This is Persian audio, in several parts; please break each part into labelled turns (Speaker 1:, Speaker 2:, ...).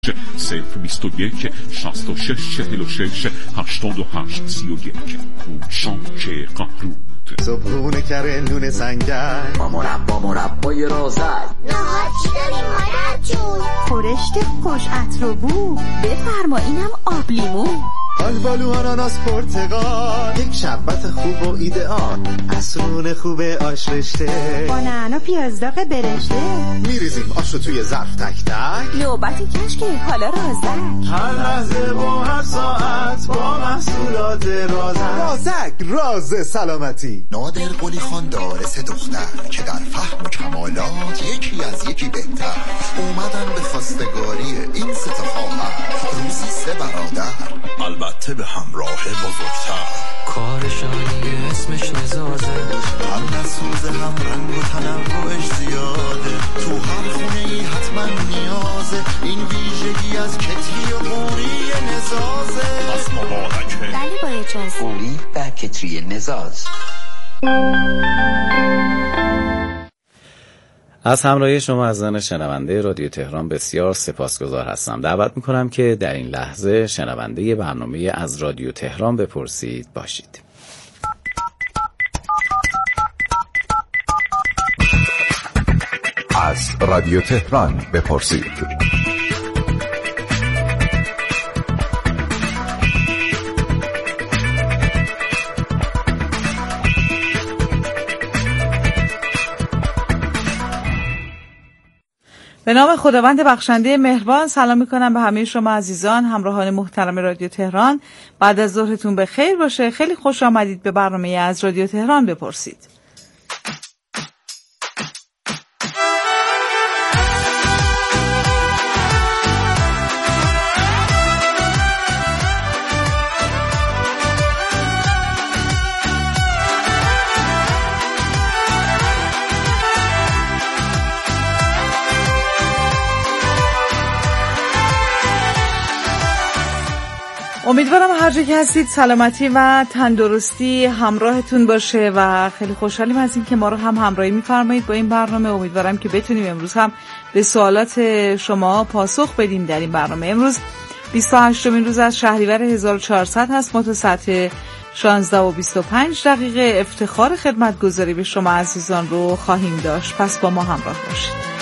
Speaker 1: 021 66 46 88 31. شانک قهرود.
Speaker 2: صبحونه کره نون سنگر
Speaker 3: با مربای رازد.
Speaker 4: نهار چی داریم مادر جون؟
Speaker 5: خورشت خوش عطر و بو. بفرما اینم آب لیمو.
Speaker 2: آلبالو آناناس پرتقال. یک شربت خوب و ایدئال. عصرونه خوبه آش رشته.
Speaker 5: با نعنا پیاز داغ برشته.
Speaker 2: میریزیم آشو توی ظرف تک تک.
Speaker 5: نوبت کشک حالا رازک.
Speaker 2: هر لحظه و هر ساعت با محصولات رازک. راز سلامتی.
Speaker 3: نادر قلی خان داره 3 دختر که در فهم و کمالات یکی از یکی بهتر. اومدن به خواستگاری این 3 خواهر. روزی 3 برادر، البته به همراه بزرگتر.
Speaker 6: کارشانی اسمش نزازه،
Speaker 3: هم نسوزه هم رنگ و تنوعش زیاده. تو هر خونه ای حتما نیازه این ویژگی از کتری و قوری نزازه.
Speaker 1: پس مبارکه
Speaker 5: ولی با اجازه.
Speaker 6: قوری و کتری نزاز.
Speaker 7: از همراهی شما عزیزان شنونده رادیو تهران بسیار سپاسگزار هستم. دعوت میکنم که در این لحظه شنونده برنامه از رادیو تهران بپرسید باشید.
Speaker 8: از رادیو تهران بپرسید.
Speaker 9: به نام خداوند بخشنده مهربان. سلام میکنم به همه شما عزیزان همراهان محترم رادیو تهران. بعد از ظهرتون به خیر باشه. خیلی خوش آمدید به برنامه از رادیو تهران بپرسید. امیدوارم هر جا که هستید سلامتی و تندرستی همراهتون باشه و خیلی خوشحالیم از این که ما رو هم همراهی می‌فرمایید با این برنامه. امیدوارم که بتونیم امروز هم به سوالات شما پاسخ بدیم در این برنامه. امروز 28مین روز از شهریور 1400 هست. ما تا ساعت 16:25 افتخار خدمتگزاری به شما عزیزان رو خواهیم داشت. پس با ما همراه باشید.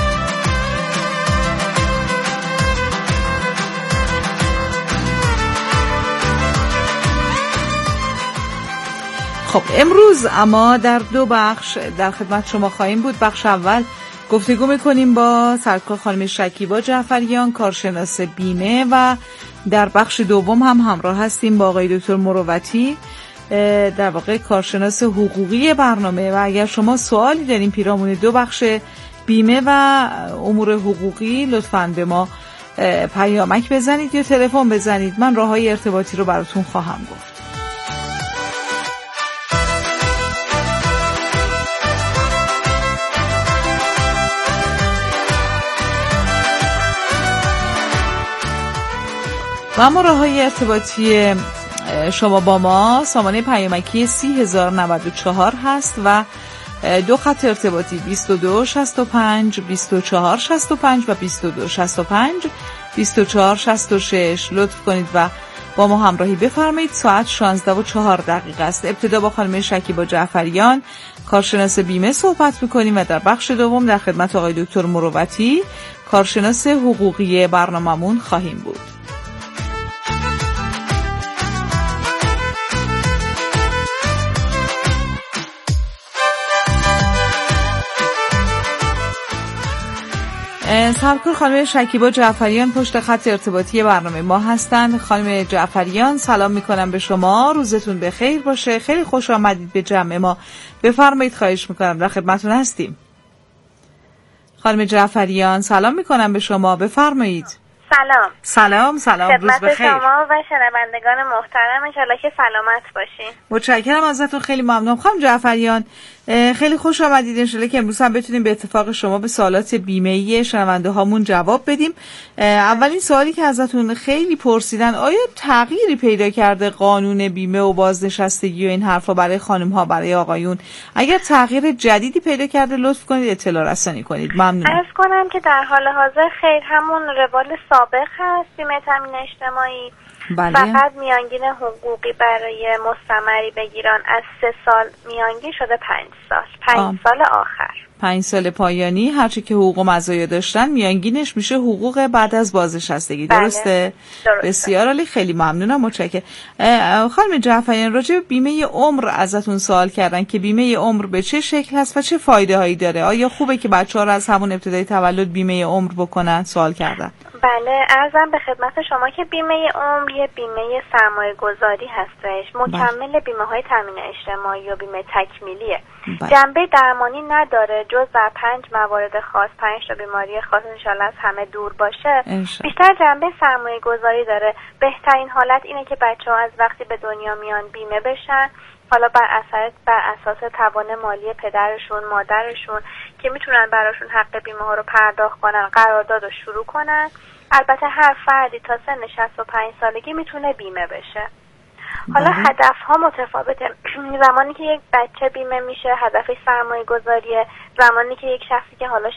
Speaker 9: خب امروز اما در 2 بخش در خدمت شما خواهیم بود. بخش اول گفتگو میکنیم با سرکار خانم شکیبا جعفریان، کارشناس بیمه، و در بخش دوم هم همراه هستیم با آقای دکتر مروتی، در واقع کارشناس حقوقی برنامه. و اگر شما سوالی دارین پیرامون 2 بخش بیمه و امور حقوقی لطفاً به ما پیامک بزنید یا تلفن بزنید. من راههای ارتباطی رو براتون خواهم گفت. و اما راههای ارتباطی شما با ما سامانه پیامکی 30094 هست و 2 خط ارتباطی 2265 2465 و 2265 2466. لطف کنید و با ما همراهی بفرمایید. ساعت 16:04 است. ابتدا با خانم شکیبا جعفریان کارشناس بیمه صحبت می‌کنیم و در بخش دوم در خدمت آقای دکتر مروتی کارشناس حقوقی برنامه‌مون خواهیم بود. سرکار خانم شکیبا جعفریان پشت خط ارتباطی برنامه ما هستند. خانم جعفریان سلام میکنم به شما. روزتون بخیر باشه. خیلی خوش آمدید به جمع ما. بفرمایید. خواهش میکنم. در خدمتتون هستیم. خانم جعفریان سلام میکنم به شما. بفرمایید.
Speaker 10: سلام.
Speaker 9: روز بخیر.
Speaker 10: شما و شنوندگان محترم. انشالله که سلامت باشین.
Speaker 9: متشکرم ازتون. خیلی ممنونم. خانم جعفریان خیلی خوش آمدید. انشالله که امروز هم بتونیم به اتفاق شما به سوالات بیمه‌ای شنونده هامون جواب بدیم. اولین سوالی که ازتون خیلی پرسیدن، آیا تغییری پیدا کرده قانون بیمه و بازنشستگی و این حرفا برای خانم ها، برای آقایون؟ اگر تغییر جدیدی پیدا کرده لطف کنید اطلاع رسانی کنید. ممنون.
Speaker 10: عرض کنم که در حال حاضر خیر همون روال سابق هست. بیمه تامین اجتماعی
Speaker 9: بله.
Speaker 10: فقط میانگین حقوقی برای مستمری بگیران از 3 سال میانگین شده 5 سال. 5 سال آخر
Speaker 9: 5 سال پایانی هرچی که حقوق و مزایا داشتن میانگینش میشه حقوق بعد از بازنشستگی. درسته؟
Speaker 10: درسته.
Speaker 9: بسیار عالی، خیلی ممنونم، متشکرم. خانم جعفریان راجع به بیمه عمر ازتون سوال کردن که بیمه عمر به چه شکل هست و چه فایده هایی داره؟ آیا خوبه که بچه‌ها رو از همون ابتدای تولد بیمه عمر بکنن؟ سوال کردن.
Speaker 10: بله، عرضم به خدمت شما که بیمه عمر یه بیمه سرمایه گذاری هستش، مکمل بیمه های تامین اجتماعی و بیمه تکمیلیه. جنبه درمانی نداره جز در 5 موارد خاص، 5 تا بیماری خاص انشالله از همه دور باشه. بیشتر جنبه سرمایه گذاری داره. بهترین حالت اینه که بچه‌ها از وقتی به دنیا میان بیمه بشن، حالا بر اساس توان مالی پدرشون، مادرشون که میتونن براشون حق بیمه ها رو پرداخت کنن، قرارداد رو شروع کنن. البته هر فردی تا سن 65 سالگی میتونه بیمه بشه. حالا هدف ها متفاوته. زمانی که یک بچه بیمه میشه هدفش سرمایه گذاریه. زمانی که یک شخصی که حالا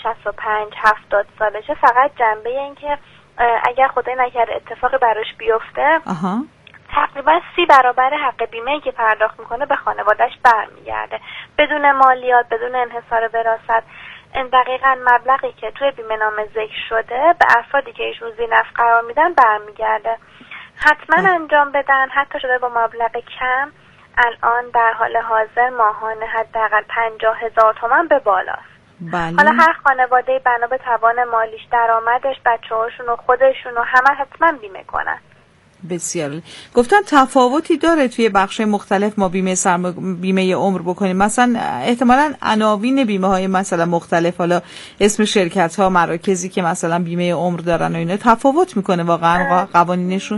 Speaker 10: 65-70 سالشه فقط جنبه این که اگر خدای نکرده اتفاقی براش بیفته تقریبا 30 برابر حق بیمه‌ای که پرداخت میکنه به خانواده‌اش برمیگرده بدون مالیات، بدون انحصار وراثت. دقیقاً مبلغی که توی بیمه نامه ذکر شده به افرادی که ایشون ذی‌نفع قرار میدن برمیگرده. حتما انجام بدن، حتی شده با مبلغ کم. الان در حال حاضر ماهانه حداقل 50,000 تومان به بالاست.
Speaker 9: بله.
Speaker 10: حالا هر خانواده بنا به توان مالیش، درآمدش، بچه‌هاشون و خودشون و همه حتما بیمه کنن.
Speaker 9: بسیار. گفتن تفاوتی داره توی بخش مختلف ما بیمه عمر بکنیم؟ مثلا احتمالاً عناوین بیمه های مثلا مختلف، حالا اسم شرکت ها، مراکزی که مثلا بیمه عمر دارن و اینا تفاوت میکنه واقعا قوانینشون؟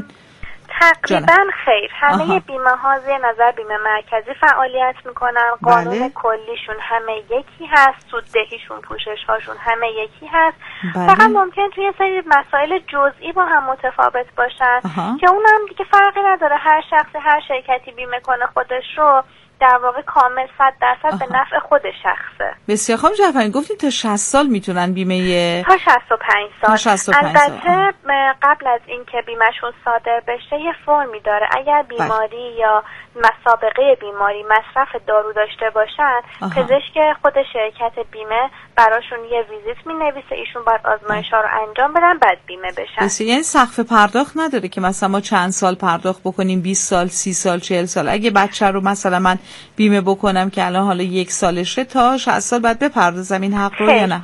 Speaker 10: تقریبا خیر. همه بیمه ها زیر نظر بیمه مرکزی فعالیت میکنن. قانون کلیشون همه یکی هست، سوددهیشون، پوشش هاشون همه یکی هست. فقط ممکن توی سری مسائل جزئی با هم متفاوت باشن که اونم دیگه فرقی نداره. هر شخصی هر شرکتی بیمه کنه خودش رو در واقع کامل 100% به نفع خود شخصه.
Speaker 9: بسیار. خانم جعفریان گفتید تا 60 سال میتونن بیمه؟
Speaker 10: تا 65 سال.
Speaker 9: تا 65
Speaker 10: البته قبل از اینکه بیمهشون صادر بشه یه فرمی داره. اگر بیماری یا مسابقه بیماری، مصرف دارو داشته باشن، پزشک خود شرکت بیمه براشون یه ویزیت مینویسه، ایشون باید آزمایش‌ها رو انجام بدن بعد بیمه بشن.
Speaker 9: بسیار. یعنی سقف پرداخت نداره که مثلا ما چند سال پرداخت بکنیم، 20 سال، 30 سال، 40 سال. اگه بچه رو مثلا من بیمه بکنم که الان حالا 1 سالشه تا 60 سال بعد بپردازم این حق رو یا نه؟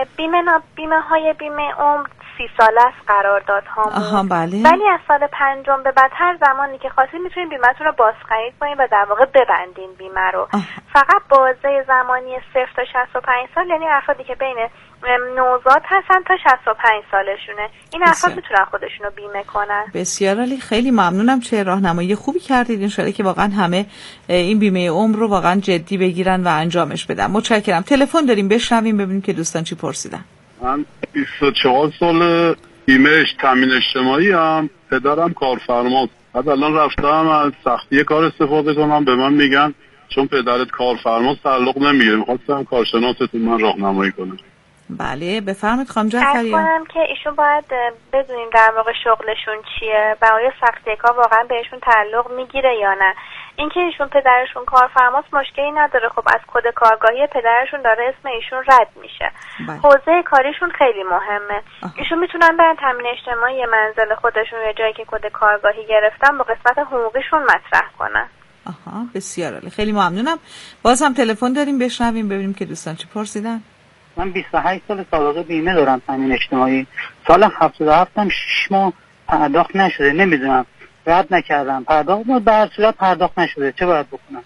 Speaker 10: بیمه های بیمه عمر 30 ساله است قراردادهامون.
Speaker 9: بله.
Speaker 10: ولی از سال 5 به بعد هر زمانی که خواستید میتونید بیمه‌تون رو بازخرید کنید و در واقع ببندین بیمه رو. فقط بازه زمانی 0 تا 65 سال، یعنی افرادی که بین نوزاد هستن تا 65 سالشونه، این افراد میتونن خودشون رو بیمه کنن.
Speaker 9: بسیار عالی، خیلی ممنونم. چه راهنمایی خوبی کردید. انشالله که واقعا همه این بیمه عمر رو واقعا جدی بگیرن و انجامش بدن. متشکرم. تلفن داریم، بشنویم ببینیم که دوستان چی پرسیدن.
Speaker 11: من 24 سال بیمه تامین اجتماعی هم، پدرم کارفرماست. بعد الان رفتم از سختی کار استفاده کنم، به من میگن چون پدرت کارفرماست تعلق نمیگیره. می‌خواستم کارشناستون من راهنمایی کنم.
Speaker 9: بله بفرمایید خانم جعفریان.
Speaker 10: کنم که ایشون باید بدونیم در واقع شغلشون چیه، برای سختی کار واقعا بهشون تعلق میگیره یا نه. اینکه ایشون پدرشون کارفرماست مشکلی نداره، خب از کد کارگاهی پدرشون داره اسم ایشون رد میشه. حوزه کاریشون خیلی مهمه. ایشون میتونن برن تامین اجتماعی منزل خودشون یا جایی که کد کارگاهی گرفتن با قسمت حقوقیشون مطرح کنن.
Speaker 9: بسیار عالی، خیلی ممنونم. باز هم تلفن داریم، بشنویم ببینیم که دوستان چی پرسیدن.
Speaker 12: من 28 سال سابقه بیمه دارم تامین اجتماعی. سال 77 هم 6 ماه پرداخت نشده، نمیدونم رد نکردم پرداخت، به هر صورت پرداخت نشده، چه باید بکنم؟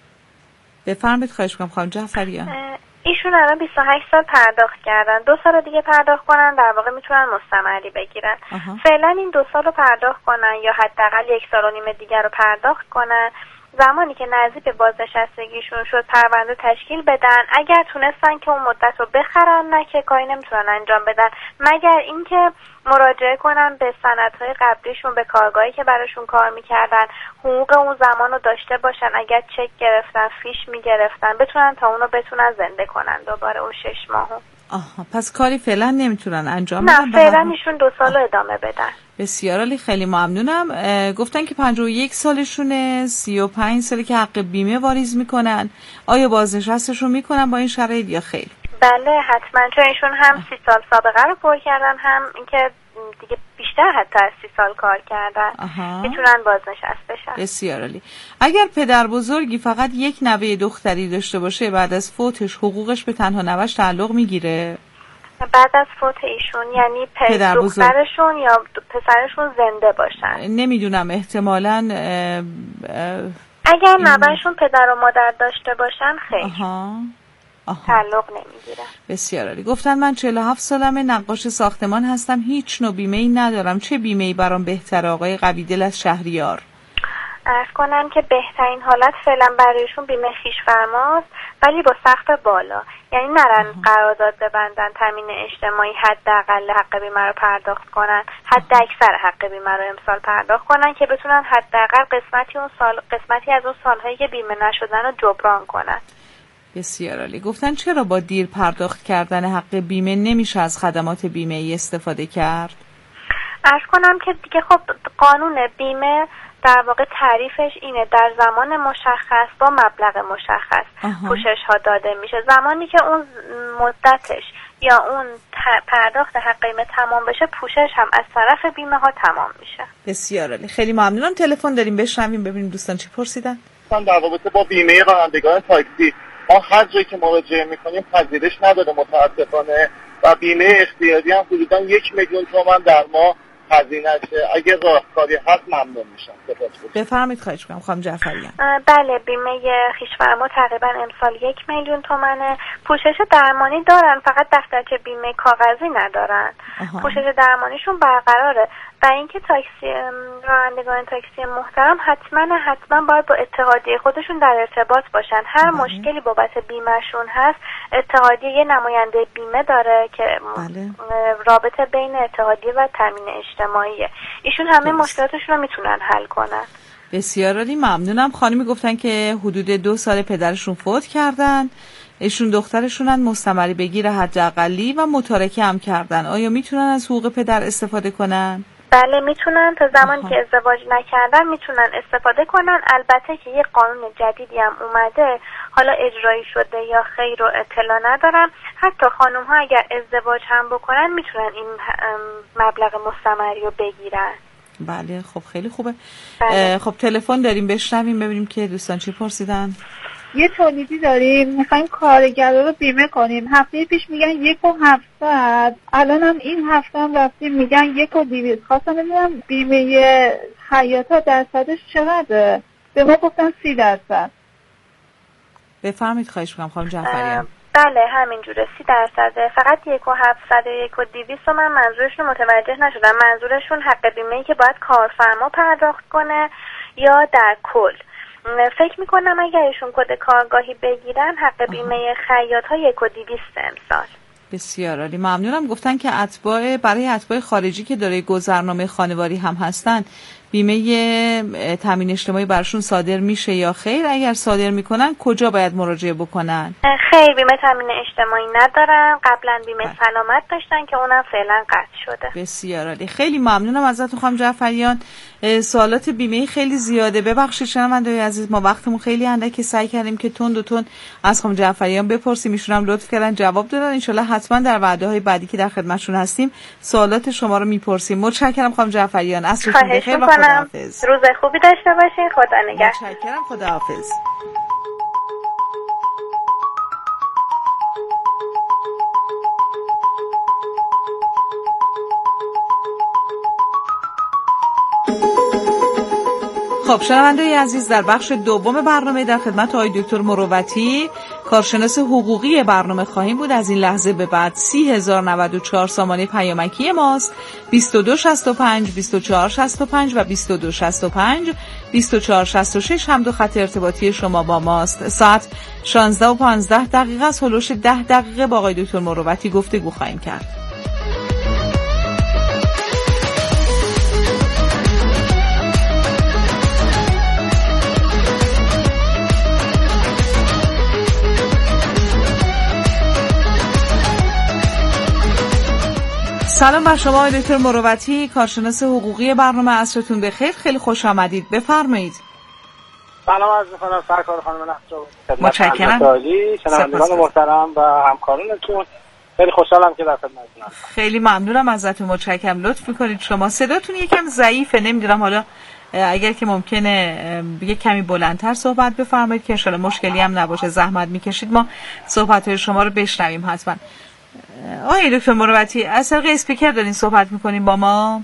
Speaker 9: بفرمایید خواهش می‌کنم خانم جعفریان.
Speaker 10: ایشون الان 28 سال پرداخت کردن، 2 سال دیگه پرداخت کنن در واقع میتونن مستمری بگیرن. فعلا این 2 سال رو پرداخت کنن یا حداقل 1.5 سال دیگه رو پرداخت کنن. زمانی که نزدیک به بازنشستگیشون شد پرونده تشکیل بدن. اگر تونستن که اون مدت رو بخرن نه که کاری نمیتونن انجام بدن مگر اینکه مراجعه کنن به سندهای قبلیشون، به کارگاهی که براشون کار میکردن، حقوق اون زمان رو داشته باشن، اگر چک گرفتن، فیش میگرفتن، بتونن تا اونو بتونن زنده کنن دوباره اون 6 ماهو.
Speaker 9: آها، پس کاری فعلا نمیتونن انجام بدن؟
Speaker 10: نه فعلا ایشون 2 سال ادامه بدن.
Speaker 9: بسیار عالی، خیلی ممنونم. گفتن که 51 سالشونه، 35 ساله که حق بیمه واریز میکنن. آیا بازنشستشون میکنن با این شرایط یا خیر؟
Speaker 10: بله حتما، چون ایشون هم 30 سال سابقه رو پر کردن، هم اینکه دیگه بیشتر حتی از 30 سال کار کردن، میتونن بازنشست بشن.
Speaker 9: بسیار عالی. اگر پدر بزرگی فقط یک نوه دختری داشته باشه بعد از فوتش حقوقش به تنها نوه‌اش تعلق میگیره؟
Speaker 10: بعد از فوت ایشون یعنی دخترشون یا پسرشون زنده باشن؟
Speaker 9: نمیدونم، احتمالاً
Speaker 10: اگر نوه‌شون پدر و مادر داشته باشن خیر. تعلق نمیگیره.
Speaker 9: بسیار عالی. گفتن من 47 سالمه، نقاش ساختمان هستم، هیچ نوع بیمه‌ای ندارم، چه بیمه‌ای برام بهتره آقای قویدل از شهریار؟
Speaker 10: عرض کنم که بهترین حالت فعلا برایشون بیمه خویش‌فرماست، ولی با سقف بالا، یعنی نرن قرارداد ببندن تامین اجتماعی حداقل حق بیمه رو پرداخت کنن، حد اکثر حق بیمه رو امسال پرداخت کنن که بتونن حداقل قسمتی از اون سالهایی که بیمه نشدن رو جبران کنن.
Speaker 9: بسیار عالی. گفتن چرا با دیر پرداخت کردن حق بیمه نمیشه از خدمات بیمه ای استفاده کرد؟
Speaker 10: عرض کنم که دیگه خب قانون بیمه در واقع تعریفش اینه در زمان مشخص با مبلغ مشخص پوشش ها داده میشه. زمانی که اون مدتش یا اون پرداخت حق بیمه تمام بشه پوشش هم از طرف بیمه ها تمام میشه.
Speaker 9: بسیار عالی، خیلی ممنونم. تلفن داریم، بشنویم ببینیم دوستان چی پرسیدن.
Speaker 13: در رابطه با بیمه رانندگان تاکسی، ما هر جایی که مراجعه میکنیم پذیرش نداره متاسفانه و بیمه اختیاری هم حدوداً 1,000,000 تومان در ماه هزینه‌شه. اگه راهکاری هست ممنون میشم.
Speaker 9: بفرمایید. خواهش می‌کنم خانم جعفریان.
Speaker 10: بله، بیمه خویش‌فرما تقریبا امسال 1,000,000 تومانه. پوشش درمانی دارن، فقط دفترچه بیمه کاغذی ندارن. پوشش درمانیشون برقراره. و اینکه رانندگان تاکسی محترم حتما باید با اتحادیه خودشون در ارتباط باشن. هر مشکلی بابت بیمهشون هست اتحادیه یه نماینده بیمه داره که رابطه بین اتحادیه و تامین اجتماعیه. ایشون همه مشکلاتشون رو میتونن حل کنن.
Speaker 9: بسیار عالی، ممنونم. خانمی گفتن که حدود 2 سال پدرشون فوت کردن، ایشون دخترشونن مستمری بگیر حداقلی و متارکه هم کردن. آیا میتونن از حقوق پدر استفاده کنن؟
Speaker 10: بله میتونن، تا زمانی که ازدواج نکردن میتونن استفاده کنن. البته که یه قانون جدیدی هم اومده، حالا اجرایی شده یا خیر رو اطلاع ندارم. حتی خانم ها اگر ازدواج هم بکنن میتونن این مبلغ مستمری رو بگیرن.
Speaker 9: بله خب خیلی خوبه.
Speaker 10: بله.
Speaker 9: خب تلفن داریم، بشنویم ببینیم که دوستان چی پرسیدن.
Speaker 14: یه تولیدی داریم میخوایم کارگرا رو بیمه کنیم. هفته پیش میگن 1,700، الان هم این هفته هم رفتیم میگن 1,200. خواستم بدونم بیمه حیاتا درصدش چقدره؟ به ما گفتن 30%.
Speaker 9: بفرمایید. خواهش میکنم خانم جعفریان.
Speaker 10: بله همینجوره 30%. فقط 1,700 و 1,200 من منظورشون متوجه نشدم. منظورشون حق بیمه‌ای که باید کارفرما پرداخت کنه یا در کل؟ فکر میکنم اگر ایشون کد کارگاهی بگیرن حق بیمه خیاط ها 1,200 امسال.
Speaker 9: بسیار عالی، ممنونم. گفتن که برای اتباع خارجی که دارای گذرنامه خانواری هم هستن بیمه تامین اجتماعی برشون صادر میشه یا خیر؟ اگر صادر میکنن کجا باید مراجعه بکنن؟
Speaker 10: خیر، بیمه تامین اجتماعی ندارن. قبلا بیمه سلامت داشتن که اونم فعلا قطع شده.
Speaker 9: بسیار عالی، خیلی ممنونم ازتون خانم جعفریان. سوالات بیمه خیلی زیاده، ببخشید شنونده‌های عزیز، ما وقتمون خیلی اندکه، سعی کردیم که تون از خانم جعفریان بپرسیم، ایشون هم لطف کردن جواب دادن. ان شاءالله حتما در وعده‌های بعدی که در خدمتشون هستیم سوالات شما رو میپرسیم. متشکرم خانم جعفریان، عصرتون بخیر و خداحافظ.
Speaker 10: روز خوبی داشته باشین. خدا نگهدار.
Speaker 9: متشکرم، خداحافظ. خب شنونده‌های عزیز، در بخش دوم برنامه در خدمت آقای دکتر مروتی، کارشناس حقوقی برنامه خواهیم بود. از این لحظه به بعد 30,094 سامانه پیامکی ماست: 2265 2465 و 2265 2466 هم دو خط ارتباطی شما با ماست. ساعت 16:15 است. هلوش 10 دقیقه با آقای دکتر مروتی گفتگو خواهیم کرد. سلام بر شما آقای دکتر مروتی، کارشناس حقوقی برنامه عصرتون بخیر. خیلی خوش آمدید، بفرمایید.
Speaker 15: سلام عرض می‌کنم سرکار خانم نصر.
Speaker 9: متشکرم.
Speaker 15: شنوندگان محترم و همکارانتون، خیلی خوشحالم که در خدمتتونم.
Speaker 9: خیلی ممنونم ازتون، متشکرم. لطف می‌کنید. شما صداتون یکم ضعیفه، نمی‌دونم حالا اگر که ممکنه یک کمی بلندتر صحبت بفرمایید که ان شاءالله مشکلی هم نباشه. زحمت می‌کشید ما صحبت‌های شما رو بشنویم حتما. آقای دکتر مروتی، از طریق اسپیکر دارین صحبت میکنین با ما؟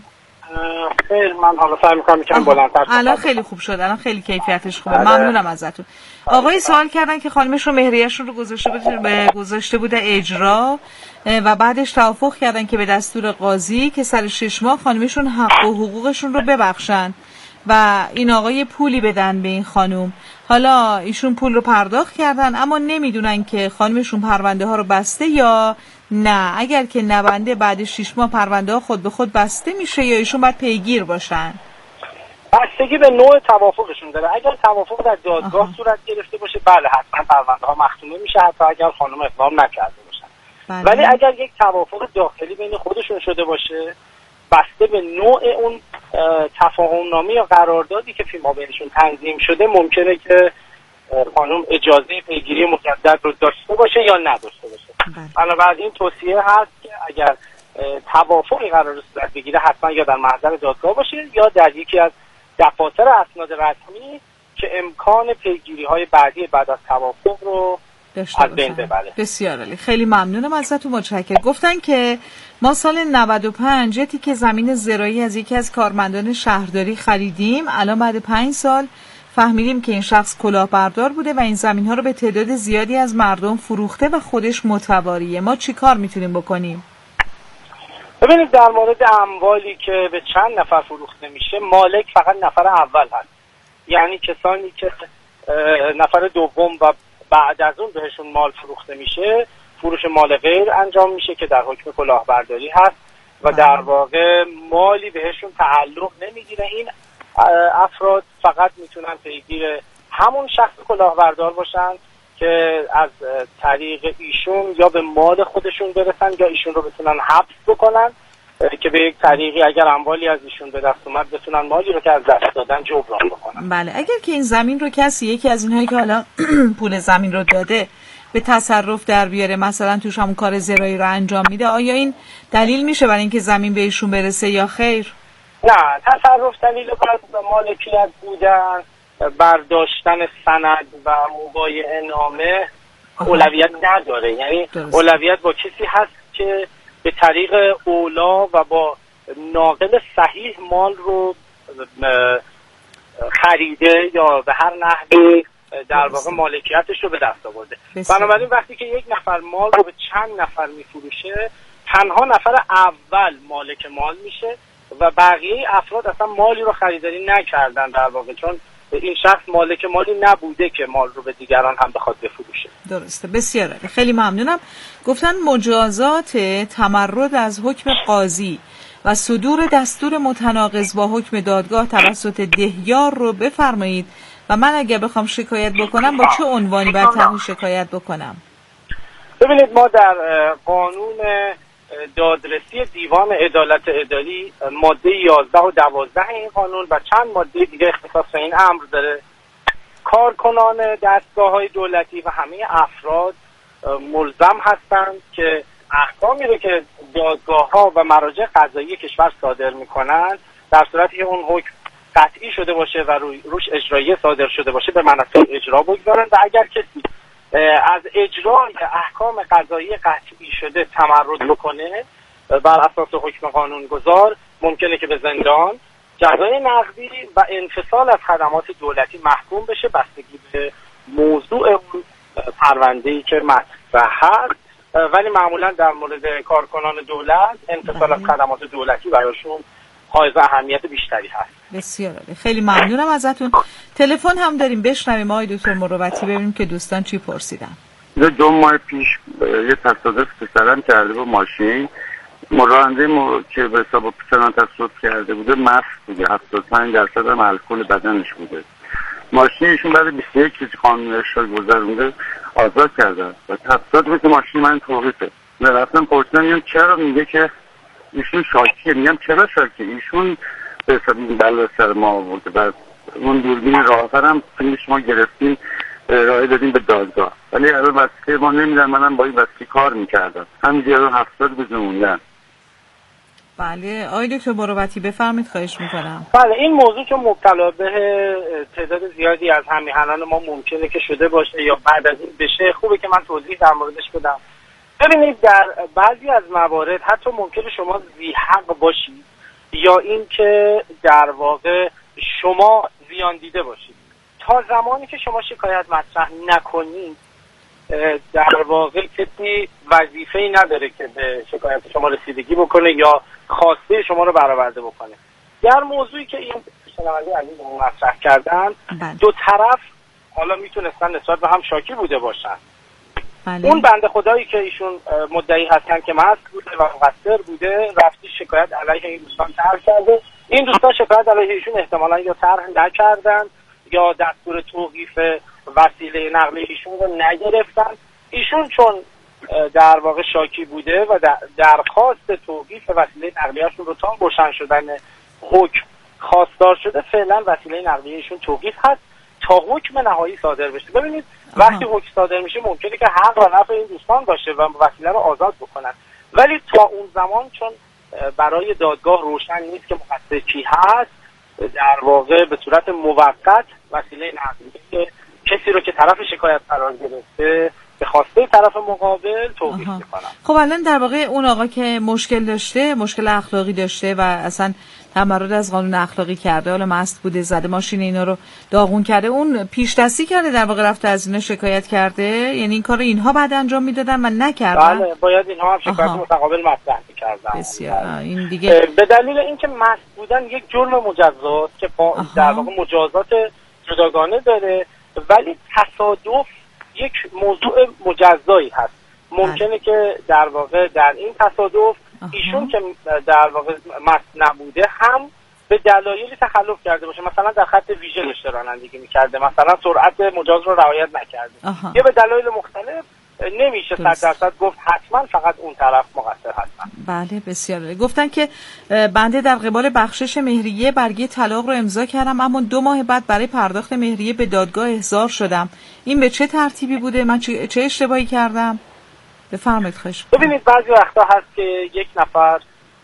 Speaker 15: خیر، من حالا سعی میکنم یکم بلندتر.
Speaker 9: الان خیلی خوب شد، الان خیلی کیفیتش خوبه. ممنونم ازتون. آقای سوال کردن که خانمش رو مهریه‌شون رو گذاشته بوده اجرا و بعدش توافق کردن که به دستور قاضی که سر 6 ماه خانمشون حق و حقوقشون رو ببخشن و این آقای پولی بدن به این خانم. حالا ایشون پول رو پرداخت کردن اما نمیدونن که خانمشون پرونده ها رو بسته یا نه. اگر که نبنده بعد 6 ماه پرونده ها خود به خود بسته میشه یا ایشون باید پیگیر باشن؟
Speaker 15: بستگی به نوع توافقشون داره. اگر توافق در دادگاه صورت گرفته باشه بله حتما پرونده ها مختومه میشه، حتی اگر خانم اقدام نکرده باشن. ولی اگر یک توافق داخلی بین خودشون شده باشه بسته به نوع اون تفاهم نامه یا قراردادی که فیما بینشون تنظیم شده ممکنه که خانم اجازه پیگیری مجدد رو داشته باشه یا نداشته باشه. بنابراین توصیه هست که اگر توافقی قرار صورت بگیره حتما یا در محضر دادگاه باشه یا در یکی از دفاتر اسناد رسمی که امکان پیگیری های بعدی بعد از توافق رو از بین ببره.
Speaker 9: بسیار عالی، خیلی ممنونم ازتون، متشکرم. گفتن که ما سال 95 تیکه زمین زراعی از یکی از کارمندان شهرداری خریدیم. الان بعد 5 سال فهمیدیم که این شخص کلاهبردار بوده و این زمین ها رو به تعداد زیادی از مردم فروخته و خودش متواریه. ما چی کار میتونیم بکنیم؟
Speaker 15: ببینید در مورد اموالی که به چند نفر فروخته میشه مالک فقط نفر اول هست، یعنی کسانی که نفر دوم و بعد از اون بهشون مال فروخته میشه فروش مال غیر انجام میشه که در حکم کلاهبرداری هست و در واقع مالی بهشون تعلق نمیگیره. این افراد فقط میتونن پیگیر همون شخص کلاهبردار باشن که از طریق ایشون یا به مال خودشون برسن یا ایشون رو بتونن حبس بکنن که به یک طریقی اگر اموالی از ایشون به دست اومد بتونن مالی رو که از دست دادن جبران بکنن.
Speaker 9: بله، اگر که این زمین رو کسی یکی از اینهایی که حالا پول زمین رو داده به تصرف در بیاره، مثلا توش همون کار زراعی رو انجام میده، آیا این دلیل میشه برای اینکه زمین به ایشون برسه یا خیر؟
Speaker 15: نه، تصرف دلیل بر مالکیت بودن، برداشتن سند و مبایعه نامه اولویت نداره. یعنی اولویت با کسی هست که به طریق اولا و با ناقل صحیح مال رو خریده یا به هر نحوی در واقع مالکیتش رو به دست آورده. بنابراین وقتی که یک نفر مال رو به چند نفر میفروشه تنها نفر اول مالک مال میشه و بقیه افراد اصلا مالی رو خریداری نکردن در واقع، چون این شخص مالک مالی نبوده که مال رو به دیگران هم بخواد بفروشه.
Speaker 9: درسته، بسیار عالی، خیلی ممنونم. گفتن مجازات تمرد از حکم قاضی و صدور دستور متناقض با حکم دادگاه توسط دهیار رو بفرمایید و من اگر بخوام شکایت بکنم با چه عنوانی باید شکایت بکنم؟
Speaker 15: ببینید ما در قانون دادرسی دیوان عدالت عدالی ماده 11 و 12 این قانون و چند ماده دیگه اختصاص به این امر داره. کارکنان دستگاه‌های دولتی و همه افراد ملزم هستند که احکامی رو که دادگاه‌ها و مراجع قضایی کشور صادر می‌کنند در صورتی که اون حکم قطعی شده باشه و روش اجرایی صادر شده باشه به منصب اجرا بگذارن و اگر کسی از اجرای احکام قضایی قطعی شده تمرد بکنه بر اساس حکم قانونگذار ممکنه که به زندان، جزای نقدی و انفصال از خدمات دولتی محکوم بشه بستگی به موضوع اون پرونده‌ای که مطرح هست. ولی معمولا در مورد کارکنان دولت انفصال از خدمات دولتی براشون حائز اهمیت بیشتری هست.
Speaker 9: بسیار عالی، خیلی ممنونم ازتون. تلفن هم داریم، بشنویم آقای دکتر مروتی ببینیم که دوستان چی پرسیدن.
Speaker 16: 2 ماه پیش یه تصادف پسرم کرده با ماشین، راننده که به حساب پسرم تصادف کرده بوده مست بوده، 75% هم الکل بدنش بوده. ماشینشون بعد 21 روز قانون ارشاد گذرونده آزاد کردن و تصادف ماشین من توقیفه. رفتم پرسیدم چرا، میگه که ایشون شاکیه. میگم چرا شاکیه؟ ایشون به حساب این بلا سر ما آورده. بعد اون دوربین راهفر هم فیلمش ما گرفتیم ارائه دادیم به دادگاه، ولی الان واسه ما نمیدن. منم با این واسه کار میکردم، همینجوری الان 70 گذروندن.
Speaker 9: بله آقای دکتر مروتی بفرمایید، خواهش میکنم.
Speaker 15: بله این موضوع که مبتلا به تعداد زیادی از همیهنان ما ممکنه که شده باشه یا بعد از این بشه، خوبه که من توضیح در موردش بدم. ببینید در بعضی از موارد حتی ممکنه شما ذی‌حق باشید یا این که در واقع شما زیان دیده باشید. تا زمانی که شما شکایت مطرح نکنید در واقع کسی وظیفه‌ای نداره که به شکایت شما رسیدگی بکنه یا خواسته شما رو برآورده بکنه. در موضوعی که این شنونده عزیزمون مطرح کردن، دو طرف حالا میتونستن نسبت به هم شاکی بوده باشن. اون بنده خدایی که ایشون مدعی هستن که مست بوده و مقصر بوده، رفتی شکایت علیه این دوستان طرح کرده. این دوستان شکایت علیه ایشون احتمالاً یا طرح نکردن یا دستور توقیف وسیله نقلیه ایشون رو نگرفتن. ایشون چون در واقع شاکی بوده و درخواست توقیف وسیله نقلیه‌شون رو تا روشن شدن حکم خواستار شده، فعلا وسیله نقلیه ایشون توقیف هست تا حکم نهایی صادر بشه. ببینید وقتی حکم صادر میشه ممکنه که حق و نفع این دوستان باشه و وسیله رو آزاد بکنن، ولی تا اون زمان چون برای دادگاه روشن نیست که مقصر کی هست، در واقع به صورت موقت وسیله نقلیه کسی رو که طرف شکایت قرار گرفته به خواسته طرف مقابل توقیف میکنن.
Speaker 9: خب الان در واقع اون آقا که مشکل داشته، مشکل اخلاقی داشته و اصلا تمرد از قانون اخلاقی کرده، حالا مست بوده، زده ماشین اینا رو داغون کرده، اون پیش دستی کرده در واقع رفته از اینا شکایت کرده؟ یعنی این کارو اینها بعد انجام میدادن و نکردن؟
Speaker 15: بله باید اینها هم شکایت متقابل مطرح میکردن.
Speaker 9: بسیار این دیگه
Speaker 15: به دلیل اینکه مست بودن یک جرم مجزاست که در واقع مجازات جداگانه داره، ولی تصادف یک موضوع مجزایی هست. ممکنه که در واقع در این تصادف ایشون که در واقع مست نبوده هم به دلایلی تخلف کرده باشه، مثلا در خط ویژه داشته رانندگی میکرده، مثلا سرعت مجاز رو رعایت نکرده، یا به دلایل مختلف نمیشه 100% گفت حتما فقط اون طرف مقصر هستن.
Speaker 9: بله بسیار. گفتن که بنده در قبال بخشش مهریه برگه طلاق رو امضا کردم، اما 2 ماه بعد برای پرداخت مهریه به دادگاه احضار شدم. این به چه ترتیبی بوده؟ من چه اشتباهی کردم؟ بفرمایید خواهش.
Speaker 15: ببینید بعضی وقتا هست که یک نفر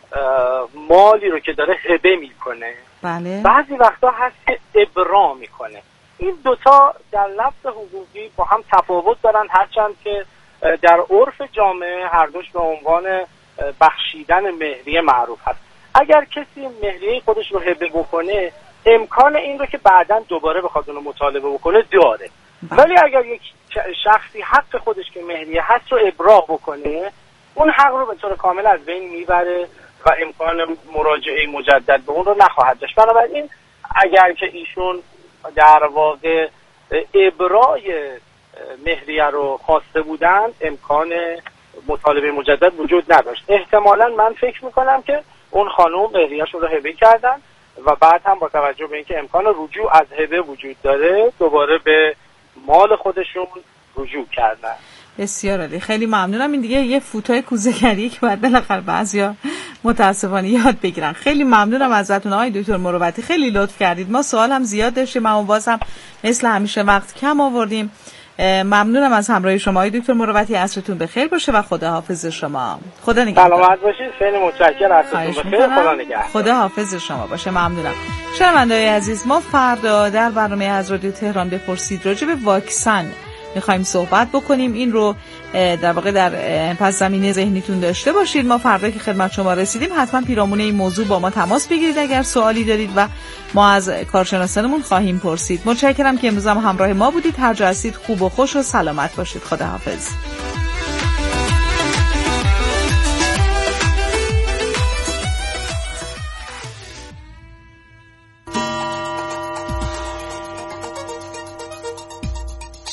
Speaker 15: مالی رو که داره هبه میکنه،
Speaker 9: بله.
Speaker 15: بعضی وقتا هست که ابرا میکنه. این دوتا در لفظ حقوقی با هم تفاوت دارن، هرچند که در عرف جامعه هر دوش به عنوان بخشیدن مهریه معروف هست. اگر کسی مهریه خودش رو هبه بکنه، امکان این رو که بعداً دوباره بخواد اونو مطالبه بکنه داره. ولی اگر یک شخصی حق خودش که مهریه هست رو ابراء بکنه، اون حق رو به طور کامل از بین میبره و امکان مراجعه مجدد به اون رو نخواهد داشت. بنابراین اگر که ایشون در واقع ابرای مهریه رو خواسته بودن، امکان مطالبه مجدد وجود نداشت. احتمالاً من فکر میکنم که اون خانم مهریه‌شون رو هبه کردن و بعد هم با توجه به اینکه امکان رجوع از هبه وجود داره، دوباره به مال خودشون رجوع کردن.
Speaker 9: بسیار عالی، خیلی ممنونم. این دیگه یه فوتای کوزه‌گری که باید بالاخره بعضیا متاسفانه یاد بگیرن. خیلی ممنونم ازتون آقای دکتر مروتی، خیلی لطف کردید. ما سوال هم زیاد داشتیم، اما باز هم مثل همیشه وقت کم آوردیم. ممنونم از همراهی شما آقای دکتر مروتی. عصرتون بخیر باشه و خداحافظ شما. خدا نگهدار.
Speaker 15: سلامت باشید. خیلی متشکرم. عصرتون بخیر. خدا نگهدار.
Speaker 9: خداحافظ شما باشه. ممنونم. شنونده‌های عزیز، ما فردا در برنامه از رادیو تهران بپرسید راجع به واکسن میخوایم صحبت بکنیم. این رو در واقع در پس زمینه ذهنیتون داشته باشید. ما فردا که خدمت شما رسیدیم حتما پیرامون این موضوع با ما تماس بگیرید اگر سوالی دارید و ما از کارشناسانمون خواهیم پرسید. متشکرم که امروز هم همراه ما بودید. هر جا هستید خوب و خوش و سلامت باشید. خداحافظ.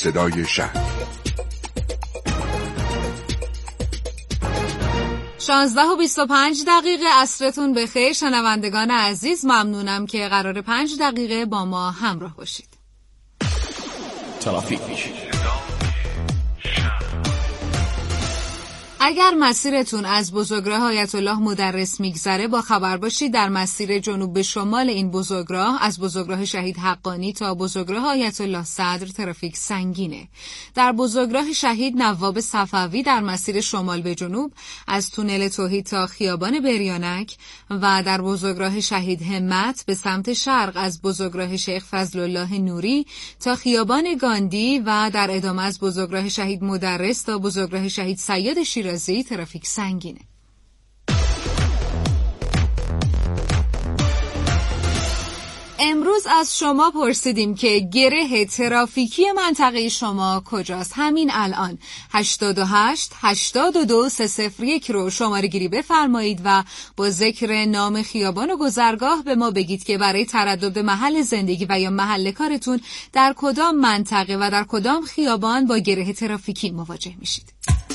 Speaker 8: صدای شهر.
Speaker 17: 16:25 عصرتون بخیر شنوندگان عزیز، ممنونم که قرار 5 دقیقه با ما همراه باشید.
Speaker 1: ترافیک.
Speaker 17: اگر مسیرتون از بزرگراه آیت الله مدرس میگذره با خبر باشید در مسیر جنوب به شمال این بزرگراه از بزرگراه شهید حقانی تا بزرگراه آیت الله صدر ترافیک سنگینه. در بزرگراه شهید نواب صفوی در مسیر شمال به جنوب از تونل توحید تا خیابان بریانک و در بزرگراه شهید همت به سمت شرق از بزرگراه شیخ فضل الله نوری تا خیابان گاندی و در ادامه از بزرگراه شهید مدرس تا بزرگراه شهید سید شیرازی ترافیک سنگینه. امروز از شما پرسیدیم که گره ترافیکی منطقه شما کجاست. همین الان 88 82 301 رو شماره گیری بفرمایید و با ذکر نام خیابان و گذرگاه به ما بگید که برای تردد محل زندگی و یا محل کارتون در کدام منطقه و در کدام خیابان با گره ترافیکی مواجه میشید.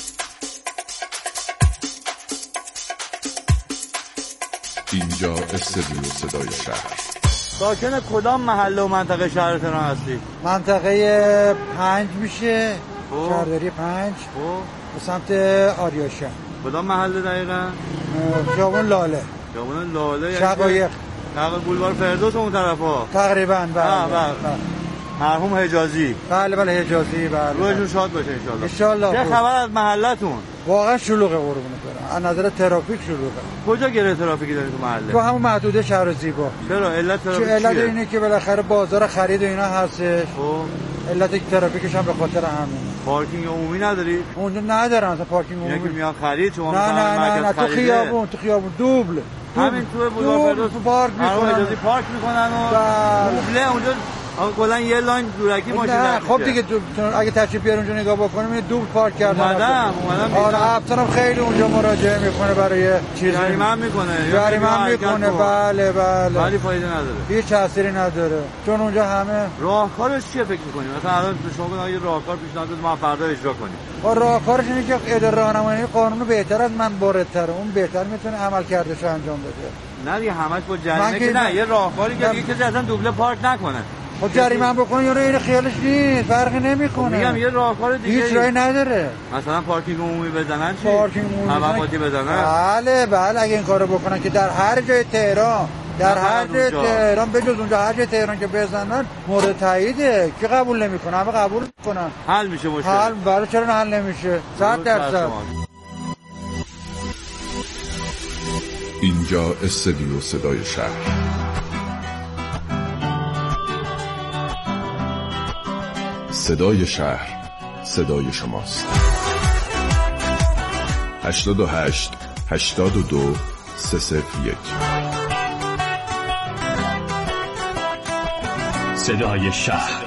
Speaker 8: اینجا استدیو صدای شهر.
Speaker 18: ساکن کدام محله و منطقه شهر تهران هستی؟
Speaker 19: منطقه 5 میشه، شهرداری 5 به سمت آریاشم.
Speaker 18: کدام محله دقیقا؟
Speaker 19: خیابان لاله.
Speaker 18: خیابان لاله
Speaker 19: شقایق.
Speaker 18: شقایق بولوار فردوس اون طرفا.
Speaker 19: تقریبا بله.
Speaker 18: مرحوم حجازی.
Speaker 19: بله حجازی بله.
Speaker 18: روزشون شاد باشه انشالله. چه خبر از محلتون؟
Speaker 19: واقعا شلوغه قربونت برم. از نظر ترافیک شلوغه.
Speaker 18: کجا گره ترافیکی داری تو محله؟
Speaker 19: تو همون محدوده شهر زیبا.
Speaker 18: چرا علت ترافیک چیه؟
Speaker 19: علت اینه که بالاخره بازار خرید و اینا هستش. علت ترافیکش هم به خاطر همینه.
Speaker 18: پارکینگ عمومی نداری؟
Speaker 19: اونجا ندارن اصلا پارکینگ عمومی.
Speaker 18: یکی میان خرید شما
Speaker 19: نه تو خیابون دوبل.
Speaker 18: همین تو بولوار فردوس
Speaker 19: پارک میکنن.
Speaker 18: اجازه پارک میکنن و دوبله اونجا کلا یه لاین دورکی ماشین.
Speaker 19: خب دیگه اگه تشریف بیارین اونجا نگاه بکنیم یه دوبل پارک کردن.
Speaker 18: اومدم
Speaker 19: آره افسرم خیلی اونجا مراجعه میکنه برای چیز
Speaker 18: جریمه میکنه
Speaker 19: بله
Speaker 18: ولی فایده نداره،
Speaker 19: هیچ تأثیری نداره چون اونجا همه.
Speaker 18: راهکارش چیه فکر میکنی؟ مثلا الان شما یه راهکار پیشنهاد بده ما فردا اجرا کنیم.
Speaker 19: راهکارش اینه که اداره راهنمایی قانون بهتر از من واردتره، اون بهتر میتونه عمل کردش انجام بده.
Speaker 18: نه دیگه همش با جریمه که نه، یه راهکاری که دیگه کسی اصلا دوبله پارک نکنه.
Speaker 19: خب جریمه هم بکنه یا این خیالش نیست، فرقی نمیکنه.
Speaker 18: میگم یه راهکار دیگه
Speaker 19: هیچ راهی نداره.
Speaker 18: مثلا پارکینگ عمومی بزنن چی؟
Speaker 19: پارکینگ عمومی
Speaker 18: هواپاتی بزنن.
Speaker 19: بله اگه این کارو بکنن که در هر جای تهران به جز اونجا هر جای تهران که بزنن مورد تاییده. کی قبول نمیکنه؟ همه قبول میکنن.
Speaker 18: حل میشه مشکل.
Speaker 19: برای چرا حل نمیشه؟ 100%.
Speaker 8: اینجا استدیو صدای شهر. صدای شهر، صدای شماست. 88 82 301
Speaker 1: صدای شهر.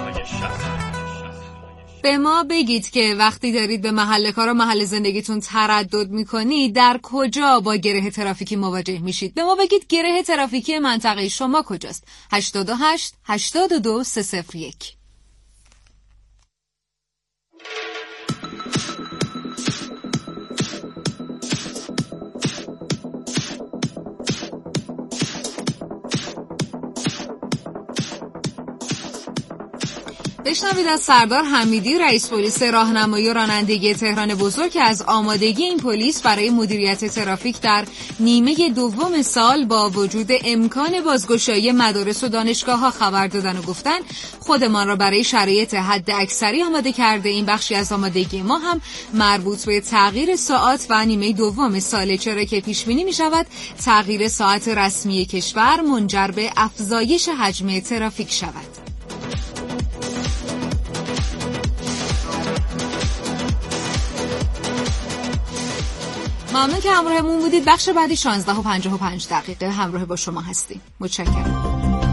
Speaker 17: به ما بگید که وقتی دارید به محل کار و محل زندگیتون تردد میکنید در کجا با گره ترافیکی مواجه میشید. به ما بگید گره ترافیکی منطقه شما کجاست. 88 82 301. بشنوید از سردار حمیدی رئیس پلیس راهنمایی و رانندگی تهران بزرگ که از آمادگی این پلیس برای مدیریت ترافیک در نیمه دوم سال با وجود امکان بازگشایی مدارس و دانشگاه‌ها خبر دادن و گفتن خودمان را برای شرایط حد اکثری آماده کرده. این بخشی از آمادگی ما هم مربوط به تغییر ساعات و نیمه دوم ساله، چرا که پیش بینی می‌شود تغییر ساعت رسمی کشور منجر به افزایش حجم ترافیک شود. ممنون که همراهمون بودید. بخش بعدی 16:55 همراه با شما هستیم. متشکرم.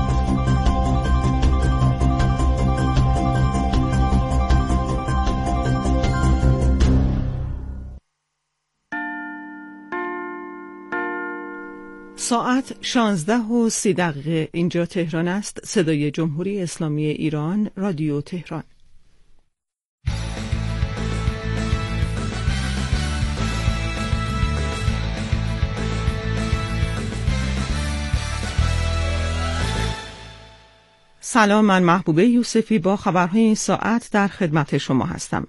Speaker 9: ساعت 16:30 اینجا تهران است. صدای جمهوری اسلامی ایران، رادیو تهران.
Speaker 20: سلام، من محبوبه یوسفی با خبرهای این ساعت در خدمت شما هستم.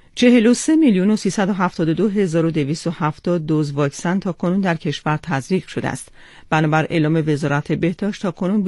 Speaker 20: 43,372,270 دوز واکسن تا کنون در کشور تزریق شده است. بنابر اعلام وزارت بهداشت تا کنون